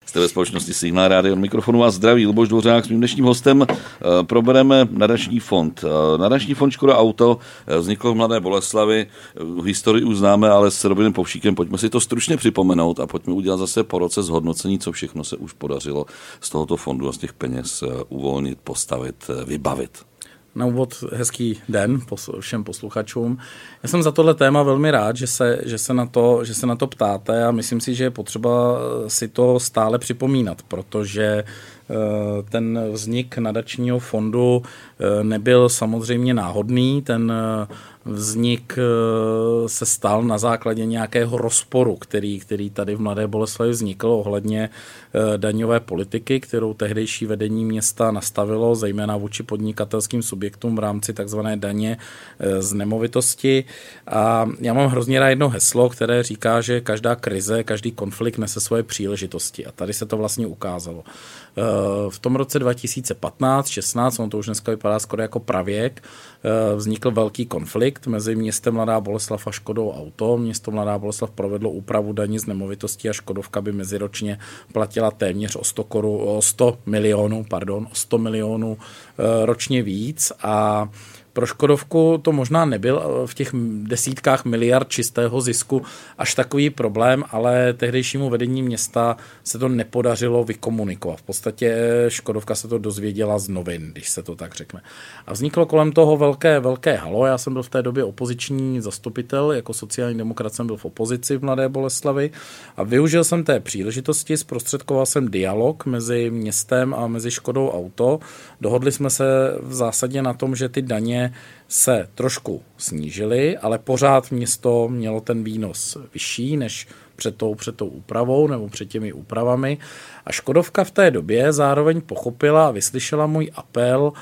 Jste ve společnosti Signál Rádia, od mikrofonu vás zdraví Luboš Dvořák. S mým dnešním hostem probereme nadační fond. Nadační fond Škoda Auto vznikl v Mladé Boleslavi. Historii už známe, ale s Robinem Povšíkem pojďme si to stručně připomenout a pojďme udělat zase po roce zhodnocení, co všechno se už podařilo z tohoto fondu a z těch peněz uvolnit, postavit, vybavit. Na úvod hezký den všem posluchačům. Já jsem za tohle téma velmi rád, že se na to ptáte a myslím si, že je potřeba si to stále připomínat, protože ten vznik nadačního fondu nebyl samozřejmě náhodný, ten vznik se stal na základě nějakého rozporu, který tady v Mladé Boleslavi vznikl ohledně daňové politiky, kterou tehdejší vedení města nastavilo, zejména vůči podnikatelským subjektům v rámci takzvané daně z nemovitosti. A já mám hrozně rád jedno heslo, které říká, že každá krize, každý konflikt nese svoje příležitosti. A tady se to vlastně ukázalo. V tom roce 2015-16, on to už dneska vypadá skoro jako pravěk, vznikl velký konflikt mezi městem Mladá Boleslav a Škodou Auto. Město Mladá Boleslav provedlo úpravu daní z nemovitosti a Škodovka by meziročně platila téměř o 100 milionů ročně víc a pro Škodovku to možná nebyl v těch desítkách miliard čistého zisku až takový problém, ale tehdejšímu vedení města se to nepodařilo vykomunikovat. V podstatě Škodovka se to dozvěděla z novin, když se to tak řekne. A vzniklo kolem toho velké halo. Já jsem byl v té době opoziční zastupitel, jako sociální demokrat jsem byl v opozici v Mladé Boleslavi a využil jsem té příležitosti, zprostředkoval jsem dialog mezi městem a mezi Škodou Auto. Dohodli jsme se v zásadě na tom, že ty daně se trošku snížily, ale pořád město mělo ten výnos vyšší než před tou úpravou nebo před těmi úpravami. A Škodovka v té době zároveň pochopila a vyslyšela můj apel,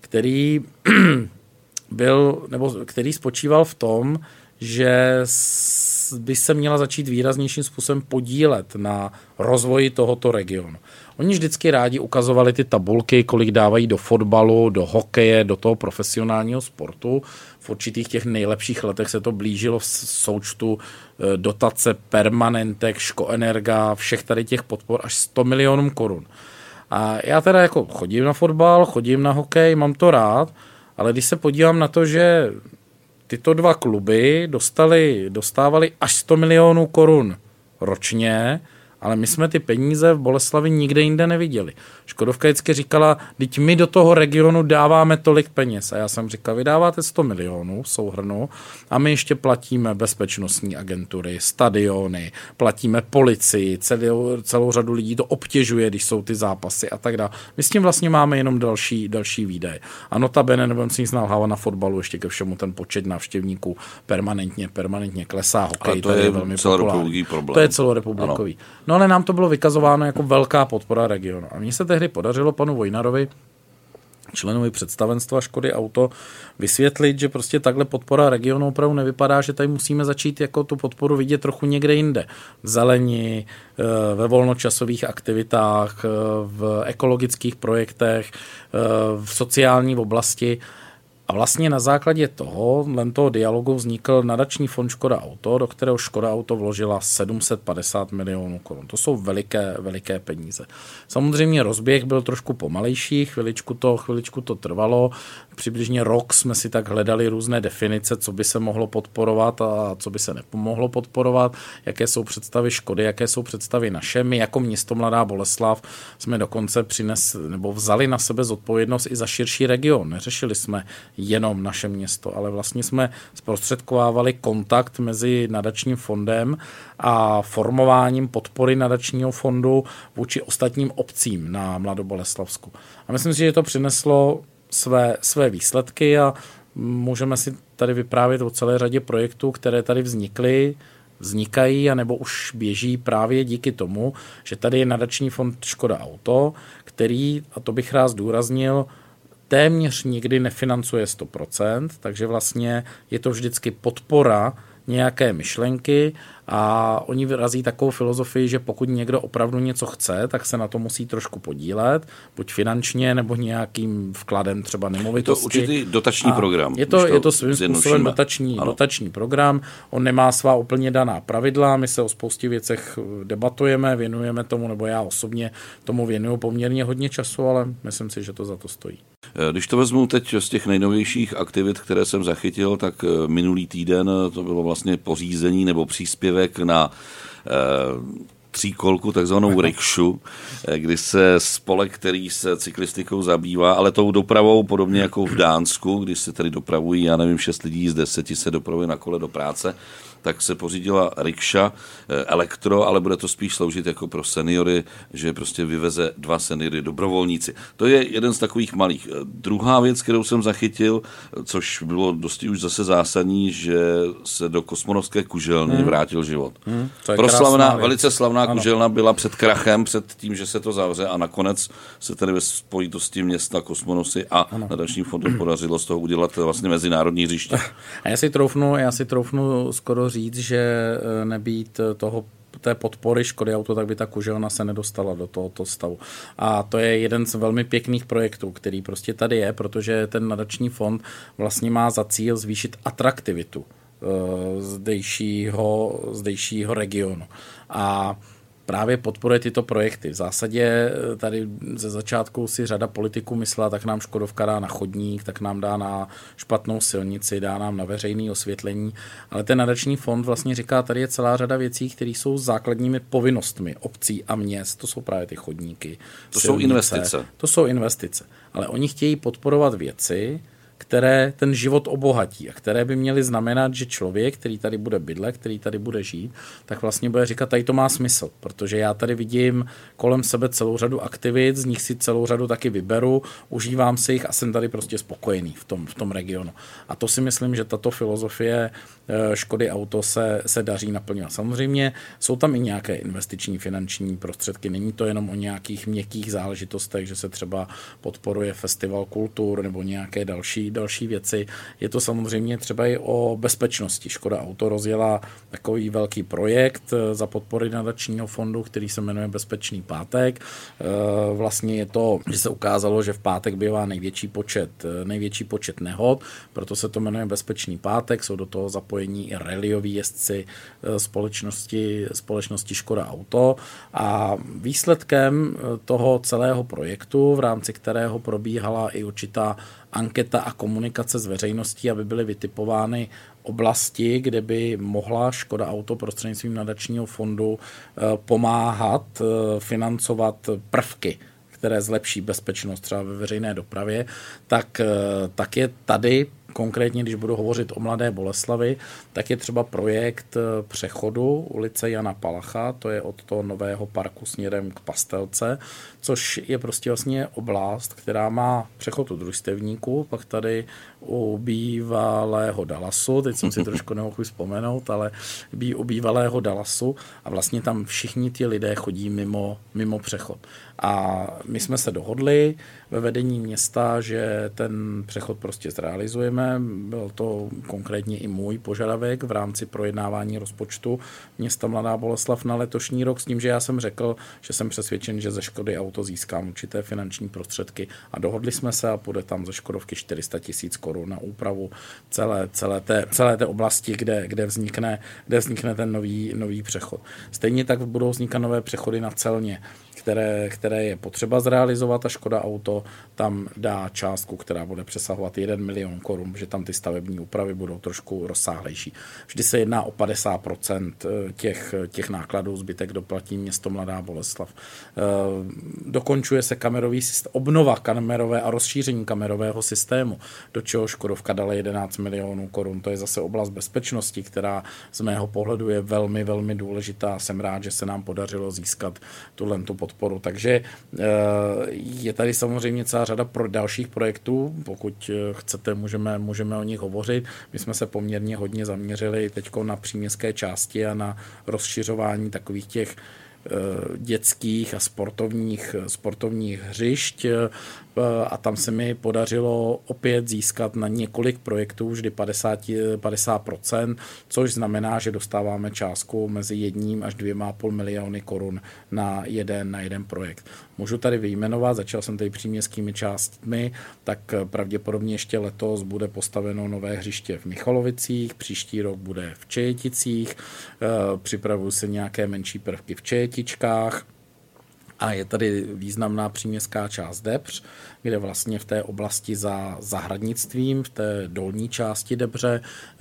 který spočíval v tom, že by se měla začít výraznějším způsobem podílet na rozvoji tohoto regionu. Oni vždycky rádi ukazovali ty tabulky, kolik dávají do fotbalu, do hokeje, do toho profesionálního sportu. V určitých těch nejlepších letech se to blížilo v součtu dotace, permanentek, Škoenerga, všech tady těch podpor až 100 milionů korun. A já teda jako chodím na fotbal, chodím na hokej, mám to rád, ale když se podívám na to, že tyto dva kluby dostávali až 100 milionů korun ročně, ale my jsme ty peníze v Boleslavi nikde jinde neviděli. Škodovka vždycky říkala, teď my do toho regionu dáváme tolik peněz. A já jsem říkal, vy dáváte 100 milionů v souhrnu a my ještě platíme bezpečnostní agentury, stadiony, platíme policii, celou řadu lidí to obtěžuje, když jsou ty zápasy a tak dále. My s tím vlastně máme jenom další výdaje. A notabene, nebudem si nic nalhávat na fotbalu, ještě ke všemu ten počet návštěvníků permanentně klesá. Hokej, to je velmi celorepublikový problém. To je celorepublikový. No ale nám to bylo vykazováno jako velká podpora regionu. A mně se tehdy podařilo panu Vojnarovi, členovi představenstva Škody Auto, vysvětlit, že prostě takhle podpora regionu opravdu nevypadá, že tady musíme začít jako tu podporu vidět trochu někde jinde. V zelení, ve volnočasových aktivitách, v ekologických projektech, v sociální oblasti. A vlastně na základě toho dialogu vznikl nadační fond Škoda Auto, do kterého Škoda Auto vložila 750 milionů korun. To jsou veliké peníze. Samozřejmě rozběh byl trošku pomalejší, chviličku to trvalo. Přibližně rok jsme si tak hledali různé definice, co by se mohlo podporovat a co by se nepomohlo podporovat, jaké jsou představy Škody, jaké jsou představy naše. My jako město Mladá Boleslav jsme dokonce vzali na sebe zodpovědnost i za širší region. Neřešili jsme jenom naše město, ale vlastně jsme zprostředkovávali kontakt mezi nadačním fondem a formováním podpory nadačního fondu vůči ostatním obcím na Mladoboleslavsku. A myslím si, že to přineslo své výsledky a můžeme si tady vyprávět o celé řadě projektů, které tady vznikají a nebo už běží právě díky tomu, že tady je nadační fond Škoda Auto, který, a to bych rád zdůraznil, téměř nikdy nefinancuje 100%, takže vlastně je to vždycky podpora nějaké myšlenky a oni vyrazí takovou filozofii, že pokud někdo opravdu něco chce, tak se na to musí trošku podílet, buď finančně, nebo nějakým vkladem třeba nemovitosti. Je to určitý dotační program. Je to svým způsobem dotační program. On nemá svá úplně daná pravidla, my se o spoustě věcech debatujeme, věnujeme tomu, nebo já osobně tomu věnuju poměrně hodně času, ale myslím si, že to za to stojí. Když to vezmu teď z těch nejnovějších aktivit, které jsem zachytil, tak minulý týden to bylo vlastně pořízení nebo příspěvek na tříkolku, takzvanou rikšu, kdy se spolek, který se cyklistikou zabývá, ale tou dopravou, podobně jako v Dánsku, když se tady dopravují, 6 lidí z 10 se dopravuje na kole do práce, tak se pořídila rikša, elektro, ale bude to spíš sloužit jako pro seniory, že prostě vyveze 2 seniory dobrovolníci. To je jeden z takových malých. Druhá věc, kterou jsem zachytil, což bylo dosti už zase zásadní, že se do kosmonovské kuželny vrátil život. Proslavná, velice slavná kuželna byla před krachem, před tím, že se to zavře a nakonec se tady ve spojitosti města Kosmonosy a nadačním fondem podařilo z toho udělat vlastně mezinárodní hřiště. A já si troufnu skoro říct, že nebýt té podpory Škody Auto, tak by ta kuželna se nedostala do tohoto stavu. A to je jeden z velmi pěkných projektů, který prostě tady je, protože ten nadační fond vlastně má za cíl zvýšit atraktivitu zdejšího regionu. A právě podporuje tyto projekty. V zásadě tady ze začátku si řada politiků myslela, tak nám Škodovka dá na chodník, tak nám dá na špatnou silnici, dá nám na veřejné osvětlení, ale ten nadační fond vlastně říká, tady je celá řada věcí, které jsou základními povinnostmi obcí a měst. To jsou právě ty chodníky. To jsou investice. Ale oni chtějí podporovat věci, které ten život obohatí a které by měly znamenat, že člověk, který tady bude bydlet, který tady bude žít, tak vlastně bude říkat, tady to má smysl, protože já tady vidím kolem sebe celou řadu aktivit, z nich si celou řadu taky vyberu, užívám si jich a jsem tady prostě spokojený v tom regionu. A to si myslím, že tato filozofie Škody Auto se daří naplňovat. Samozřejmě jsou tam i nějaké investiční finanční prostředky, není to jenom o nějakých měkkých záležitostech, že se třeba podporuje festival kultur nebo nějaké další věci. Je to samozřejmě třeba i o bezpečnosti. Škoda Auto rozjela takový velký projekt za podpory nadačního fondu, který se jmenuje Bezpečný pátek. Vlastně je to, že se ukázalo, že v pátek bývá největší počet nehod, proto se to jmenuje Bezpečný pátek, jsou do toho zapojení i rallyoví jezdci společnosti Škoda Auto a výsledkem toho celého projektu, v rámci kterého probíhala i určitá anketa a komunikace s veřejností, aby byly vytipovány oblasti, kde by mohla Škoda Auto prostřednictvím nadačního fondu pomáhat financovat prvky, které zlepší bezpečnost třeba ve veřejné dopravě, tak je tady konkrétně, když budu hovořit o Mladé Boleslavi, tak je třeba projekt přechodu ulice Jana Palacha, to je od toho nového parku směrem k Pastelce, což je prostě vlastně oblast, která má přechod u družstevníků, pak tady u bývalého Dallasu, teď jsem si trošku nemohl vzpomenout, ale u bývalého Dallasu a vlastně tam všichni ti lidé chodí mimo přechod. A my jsme se dohodli ve vedení města, že ten přechod prostě zrealizujeme. Byl to konkrétně i můj požadavek v rámci projednávání rozpočtu města Mladá Boleslav na letošní rok s tím, že já jsem řekl, že jsem přesvědčen, že ze Škody Auto získám určité finanční prostředky a dohodli jsme se a půjde tam ze Škodovky 400 000 korun na úpravu celé té oblasti, kde vznikne ten nový přechod. Stejně tak budou vznikat nové přechody na Celně, které je potřeba zrealizovat a Škoda Auto tam dá částku, která bude přesahovat 1 milion korun, že tam ty stavební úpravy budou trošku rozsáhlejší. Vždy se jedná o 50% těch nákladů, zbytek doplatí město Mladá Boleslav. Dokončuje se kamerový systém, obnova kamerové a rozšíření kamerového systému, do čeho Škodovka dala 11 milionů korun. To je zase oblast bezpečnosti, která z mého pohledu je velmi, velmi důležitá. Jsem rád, že se nám podařilo získat tu podporu. Takže je tady samozřejmě celá řada dalších projektů. Pokud chcete, můžeme o nich hovořit. My jsme se poměrně hodně zaměřili teď na příměstské části a na rozšiřování takových těch dětských a sportovních hřišť a tam se mi podařilo opět získat na několik projektů vždy 50%, což znamená, že dostáváme částku mezi 1 až 2,5 miliony korun na jeden projekt. Můžu tady vyjmenovat, začal jsem tady příměstskými částmi, tak pravděpodobně ještě letos bude postaveno nové hřiště v Michalovicích, příští rok bude v Čejeticích, připravují se nějaké menší prvky v Čejetičkách, a je tady významná příměstská část Debř, kde vlastně v té oblasti za zahradnictvím, v té dolní části Debře,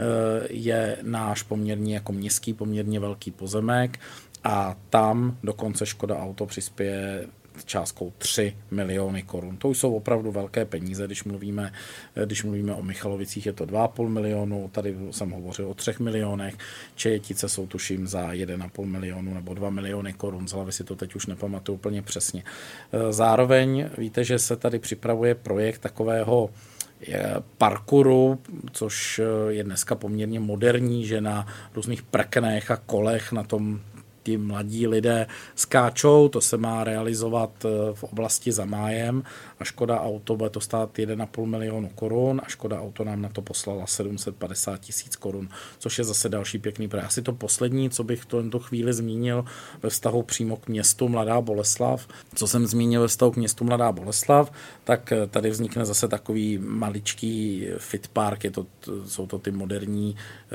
je náš poměrně jako městský poměrně velký pozemek a tam dokonce Škoda Auto přispěje částkou 3 miliony korun. To už jsou opravdu velké peníze, když mluvíme o Michalovicích, je to 2,5 milionu, tady jsem hovořil o 3 milionech, Čejetice jsou tuším za 1,5 milionu nebo 2 miliony korun, z hlavy si to teď už nepamatuju úplně přesně. Zároveň víte, že se tady připravuje projekt takového parkouru, což je dneska poměrně moderní, že na různých prknech a kolech na tom ti mladí lidé skáčou, to se má realizovat v oblasti za Májem a Škoda Auto bude to stát 1,5 milionu korun a Škoda Auto nám na to poslala 750 000 korun, což je zase další pěkný projekt. Asi to poslední, co bych tento chvíli zmínil ve vztahu přímo k městu Mladá Boleslav, co jsem zmínil ve vztahu k městu Mladá Boleslav, tak tady vznikne zase takový maličký fit park, jsou to ty moderní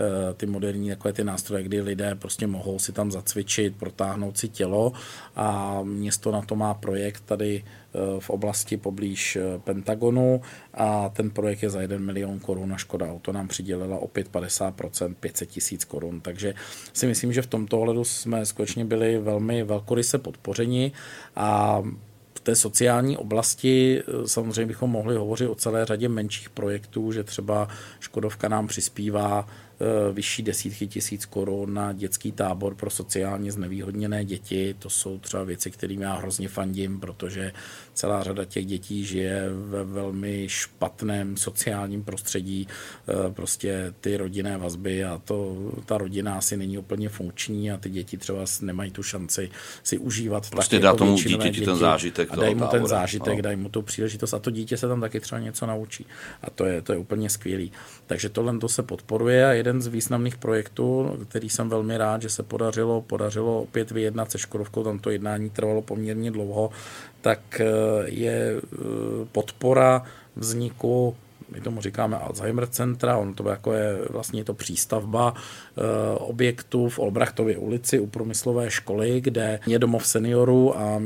takové ty nástroje, kdy lidé prostě mohou si tam zacvičit, protáhnout si tělo a město na to má projekt tady v oblasti poblíž Pentagonu a ten projekt je za 1 milion korun a Škoda Auto nám přidělila opět 50%, 500 000 korun. Takže si myslím, že v tomto ohledu jsme skutečně byli velmi velkoryse podpořeni a v té sociální oblasti samozřejmě bychom mohli hovořit o celé řadě menších projektů, že třeba Škodovka nám přispívá vyšší desítky tisíc korun na dětský tábor pro sociálně znevýhodněné děti. To jsou třeba věci, kterým já hrozně fandím, protože celá řada těch dětí žije ve velmi špatném sociálním prostředí, prostě ty rodinné vazby a ta rodina asi není úplně funkční a ty děti třeba nemají tu šanci si užívat. Prostě dá tomu dítěti ten zážitek. A dají mu ten zážitek, dají mu tu příležitost a to dítě se tam taky třeba něco naučí. A to je úplně skvělý. Takže tohle to se podporuje a jeden z významných projektů, který jsem velmi rád, že se podařilo opět vyjednat se Škodovkou, tam to jednání trvalo poměrně dlouho, tak je podpora vzniku, my tomu říkáme Alzheimer centra, ono to jako je vlastně to přístavba objektu v Olbrachtově ulici u průmyslové školy, kde je domov seniorů a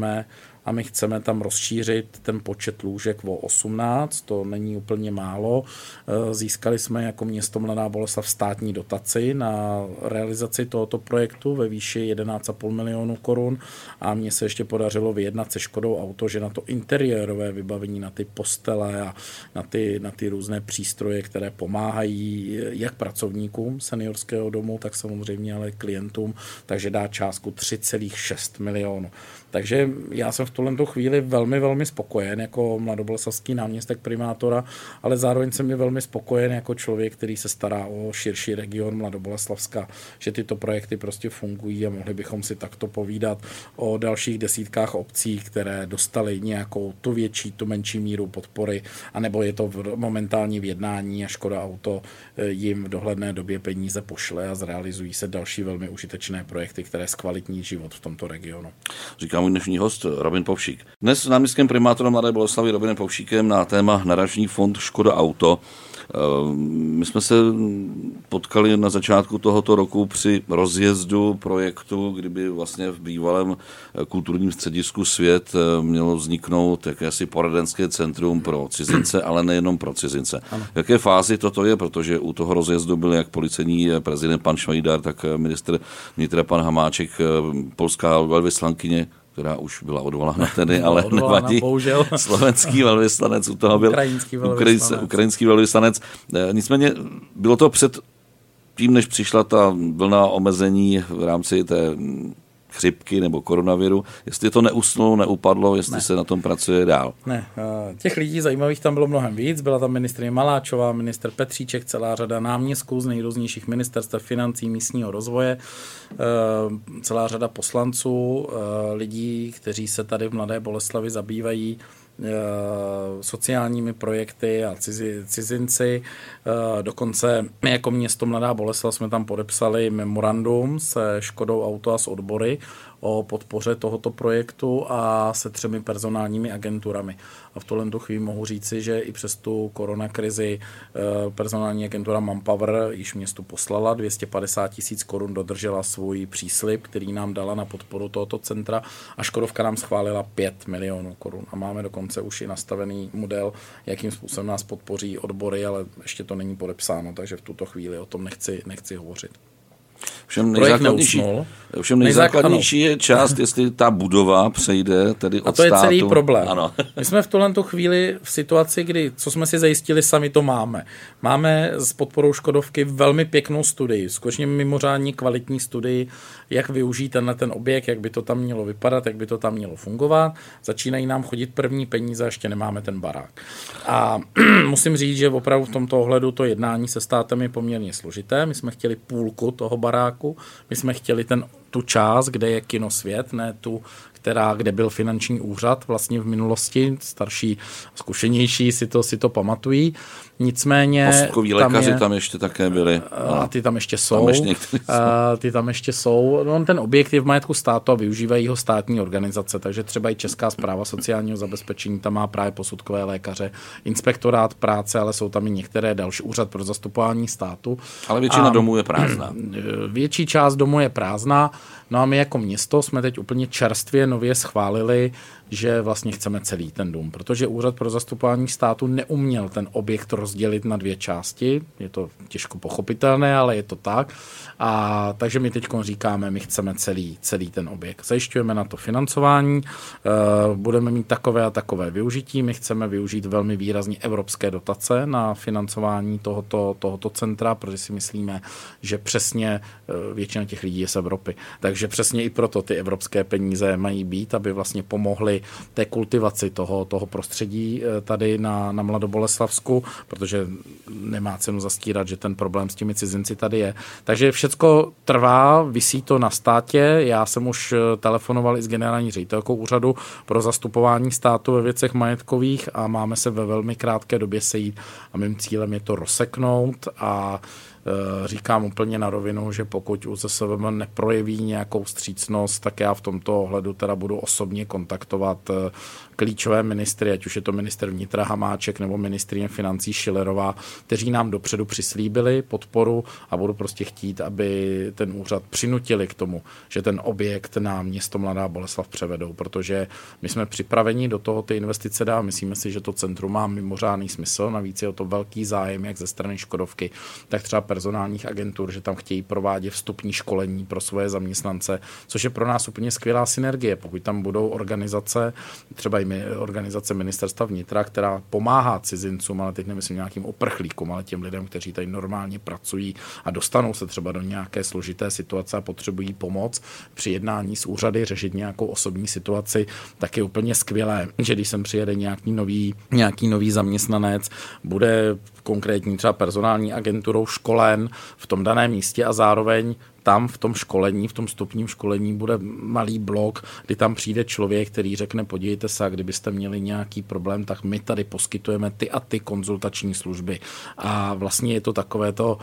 my chceme tam rozšířit ten počet lůžek o 18, to není úplně málo. Získali jsme jako město Mladá Boleslav státní dotaci na realizaci tohoto projektu ve výši 11,5 milionu korun a mně se ještě podařilo vyjednat se Škodou Auto, že na to interiérové vybavení, na ty postele a na ty různé přístroje, které pomáhají jak pracovníkům seniorského domu, tak samozřejmě ale klientům, takže dá částku 3,6 milionů. Takže já jsem v tuhle chvíli velmi, velmi spokojen jako mladoboleslavský náměstek primátora, ale zároveň jsem je velmi spokojen jako člověk, který se stará o širší region Mladoboleslavska, že tyto projekty prostě fungují a mohli bychom si takto povídat o dalších desítkách obcí, které dostaly nějakou tu větší, tu menší míru podpory, anebo je to momentální v jednání a Škoda Auto jim v dohledné době peníze pošle a zrealizují se další velmi užitečné projekty, které zkvalitní život v tomto regionu. Říká můj dnešní host Robin Povšík. Dnes s náměstkem primátora Mladé Boleslavi Robinem Povšíkem na téma nadační fond Škoda Auto. My jsme se potkali na začátku tohoto roku při rozjezdu projektu, kdyby vlastně v bývalém kulturním středisku Svět mělo vzniknout jakési poradenské centrum pro cizince, ale nejenom pro cizince. Ano. V jaké fázi toto je, protože u toho rozjezdu byl jak policejní prezident pan Švajdar, tak ministr vnitra pan Hamáček, polská velvyslankyně, která už byla odvolána tedy, ale nevadí. Slovenský velvyslanec, u toho byl ukrajinský velvyslanec. Nicméně bylo to před tím, než přišla ta vlna omezení v rámci té chřipky nebo koronaviru, jestli to neusnulo, neupadlo, jestli se na tom pracuje dál. Ne, těch lidí zajímavých tam bylo mnohem víc. Byla tam ministryně Maláčová, ministr Petříček, celá řada náměstků z nejrůznějších ministerstev financí, místního rozvoje, celá řada poslanců, lidí, kteří se tady v Mladé Boleslavi zabývají sociálními projekty a cizinci. Dokonce my jako město Mladá Boleslav jsme tam podepsali memorandum se Škodou Auto a s odbory o podpoře tohoto projektu a se 3 personálními agenturami. A v tuhle chvíli mohu říci, že i přes tu koronakrizi personální agentura Manpower již městu poslala 250 000 korun, dodržela svůj příslib, který nám dala na podporu tohoto centra a Škodovka nám schválila 5 milionů korun. A máme dokonce už i nastavený model, jakým způsobem nás podpoří odbory, ale ještě to není podepsáno, takže v tuto chvíli o tom nechci hovořit. Všem nejzákladnější je část, jestli ta budova přejde tedy od státu. A to je celý problém. Ano. My jsme v tuhle chvíli v situaci, kdy, co jsme si zajistili, sami to máme. Máme s podporou Škodovky velmi pěknou studii, skutečně mimořádně kvalitní studii, jak využít ten objekt, jak by to tam mělo vypadat, jak by to tam mělo fungovat. Začínají nám chodit první peníze, ještě nemáme ten barák. A musím říct, že opravdu v tomto ohledu to jednání se státem je poměrně složité. My jsme chtěli půlku toho baráku, my jsme chtěli tu část, kde je Kinosvět, ne tu, kde byl finanční úřad vlastně v minulosti, starší, zkušenější si to pamatují. Nicméně... Posudkoví lékaři tam ještě také byli. A ty tam ještě jsou. Ty tam ještě jsou. No, ten objekt je v majetku státu a využívají ho státní organizace, takže třeba i Česká správa sociálního zabezpečení tam má právě posudkové lékaře, inspektorát práce, ale jsou tam i některé další, úřad pro zastupování státu. Ale většina domů je prázdná. Větší část domů je prázdná. No a my jako město jsme teď úplně čerstvě nově schválili, že vlastně chceme celý ten dům, protože úřad pro zastupování státu neuměl ten objekt rozdělit na 2 části. Je to těžko pochopitelné, ale je to tak. A takže my teď říkáme, my chceme celý ten objekt. Zajišťujeme na to financování, budeme mít takové a takové využití. My chceme využít velmi výrazně evropské dotace na financování tohoto centra, protože si myslíme, že přesně většina těch lidí je z Evropy. Takže přesně i proto ty evropské peníze mají být, aby vlastně pomohly té kultivaci toho prostředí tady na Mladoboleslavsku, protože nemá cenu zastírat, že ten problém s těmi cizinci tady je. Takže všecko trvá, visí to na státě. Já jsem už telefonoval i s generální ředitelkou úřadu pro zastupování státu ve věcech majetkových a máme se ve velmi krátké době sejít a mým cílem je to rozseknout a říkám úplně na rovinu, že pokud ÚZSVM neprojeví nějakou vstřícnost, tak já v tomto ohledu teda budu osobně kontaktovat klíčové ministry, ať už je to ministr vnitra Hamáček nebo ministryně financí Schillerová, kteří nám dopředu přislíbili podporu a budu prostě chtít, aby ten úřad přinutili k tomu, že ten objekt na město Mladá Boleslav převedou, protože my jsme připraveni do toho ty investice dát. Myslíme si, že to centrum má mimořádný smysl, navíc je o to velký zájem jak ze strany Škodovky, tak třeba personálních agentur, že tam chtějí provádět vstupní školení pro svoje zaměstnance, což je pro nás úplně skvělá synergie. Pokud tam budou organizace, třeba i organizace ministerstva vnitra, která pomáhá cizincům, ale teď nemyslím nějakým uprchlíkům, ale těm lidem, kteří tady normálně pracují a dostanou se třeba do nějaké složité situace a potřebují pomoc při jednání s úřady, řešit nějakou osobní situaci, tak je úplně skvělé, že když sem přijede nějaký nový zaměstnanec, bude konkrétní třeba personální agenturou školen v tom daném místě a zároveň tam v tom školení, v tom vstupním školení bude malý blok, kdy tam přijde člověk, který řekne, podívejte se, kdybyste měli nějaký problém, tak my tady poskytujeme ty a ty konzultační služby. A vlastně je to takové to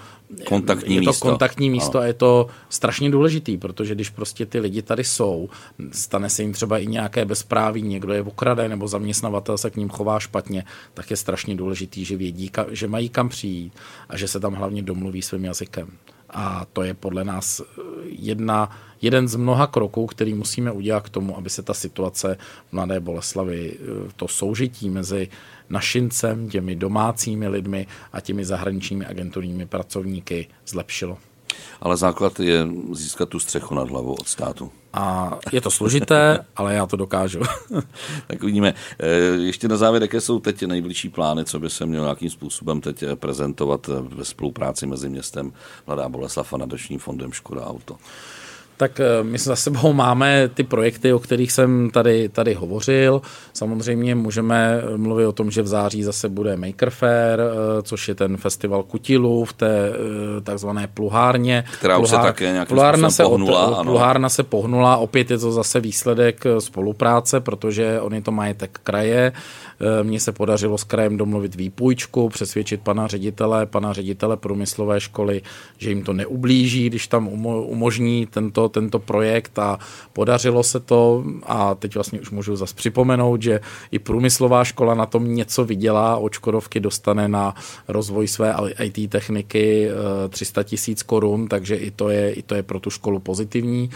kontaktní místo a je to strašně důležitý, protože když prostě ty lidi tady jsou, stane se jim třeba i nějaké bezpráví, někdo je okrade nebo zaměstnavatel se k ním chová špatně, tak je strašně důležitý, že vědí, že mají kam přijít a že se tam hlavně domluví svým jazykem. A to je podle nás jeden z mnoha kroků, který musíme udělat k tomu, aby se ta situace v Mladé Boleslavi, to soužití mezi našincem, těmi domácími lidmi a těmi zahraničními agenturními pracovníky zlepšilo. Ale základ je získat tu střechu nad hlavou od státu. A je to složité, ale já to dokážu. Tak uvidíme. Ještě na závěr, jaké jsou teď nejbližší plány, co by se mělo nějakým způsobem teď prezentovat ve spolupráci mezi městem Mladá Boleslav a nadačním fondem Škoda Auto? Tak my za sebou máme ty projekty, o kterých jsem tady hovořil. Samozřejmě můžeme mluvit o tom, že v září zase bude Maker Fair, což je ten festival kutilů v té takzvané pluhárně. Která už se také nějakým způsobem pohnula. Pluhárna se pohnula, opět je to zase výsledek spolupráce, protože on je to majetek kraje. Mně se podařilo s krajem domluvit výpůjčku, přesvědčit pana ředitele průmyslové školy, že jim to neublíží, když tam umožní tento projekt, a podařilo se to. A teď vlastně už můžu zase připomenout, že i průmyslová škola na tom něco vydělá, od Škodovky dostane na rozvoj své IT techniky 300 000 korun, takže i to je pro tu školu pozitivní.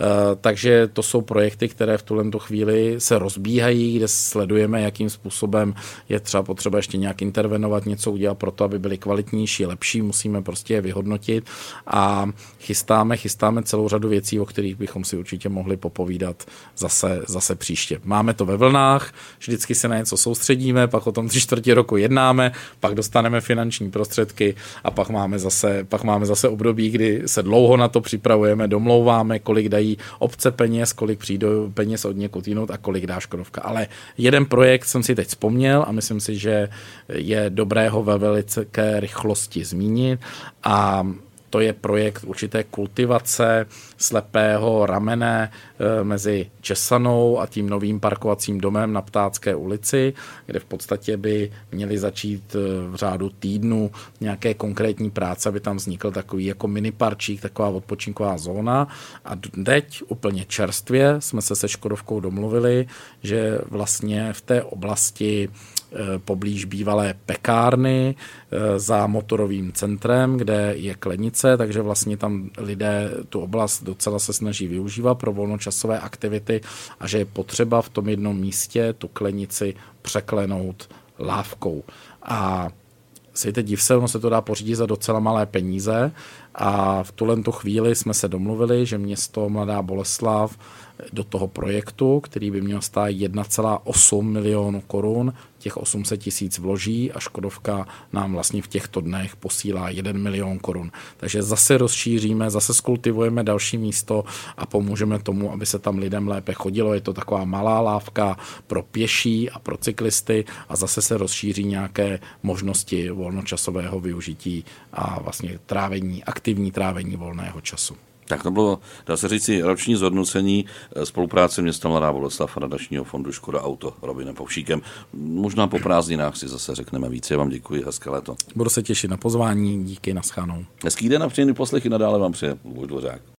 Takže to jsou projekty, které v tuhle chvíli se rozbíhají, kde sledujeme, jakým způsobem je třeba potřeba ještě nějak intervenovat, něco udělat pro to, aby byly kvalitnější, lepší, musíme prostě je vyhodnotit, a chystáme celou řadu věcí, o kterých bychom si určitě mohli popovídat zase příště. Máme to ve vlnách, vždycky se na něco soustředíme, pak o tom 3/4 roku jednáme, pak dostaneme finanční prostředky a pak máme zase období, kdy se dlouho na to připravujeme, domlouváme, kolik dají obce peněz, kolik přijde peněz od někud jinut a kolik dá Škodovka. Ale jeden projekt jsem si teď vzpomněl a myslím si, že je dobré ho ve veliké rychlosti zmínit, a to je projekt určité kultivace slepého ramene mezi Česanou a tím novým parkovacím domem na Ptácké ulici, kde v podstatě by měly začít v řádu týdnu nějaké konkrétní práce, aby tam vznikl takový jako mini parčík, taková odpočinková zóna. A teď úplně čerstvě jsme se Škodovkou domluvili, že vlastně v té oblasti poblíž bývalé pekárny za motorovým centrem, kde je klenice, takže vlastně tam lidé tu oblast docela se snaží využívat pro volnočasové aktivity, a že je potřeba v tom jednom místě tu klenici překlenout lávkou. A světe div se, ono se to dá pořídit za docela malé peníze, a v tuto chvíli jsme se domluvili, že město Mladá Boleslav do toho projektu, který by měl stát 1,8 milionu korun, těch 800 000 vloží, a Škodovka nám vlastně v těchto dnech posílá 1 milion korun. Takže zase rozšíříme, zase skultivujeme další místo a pomůžeme tomu, aby se tam lidem lépe chodilo. Je to taková malá lávka pro pěší a pro cyklisty, a zase se rozšíří nějaké možnosti volnočasového využití a vlastně aktivní trávení volného času. Tak to bylo, dá se říci, roční zhodnocení spolupráce města Mladá Boleslav a nadačního fondu Škoda Auto Robinem Povšíkem. Možná po prázdninách si zase řekneme více. Já vám děkuji, hezké léto. Budu se těšit na pozvání, díky, naschánou. Hezký den a příjemný poslech i nadále vám přeje Luboš Dvořák.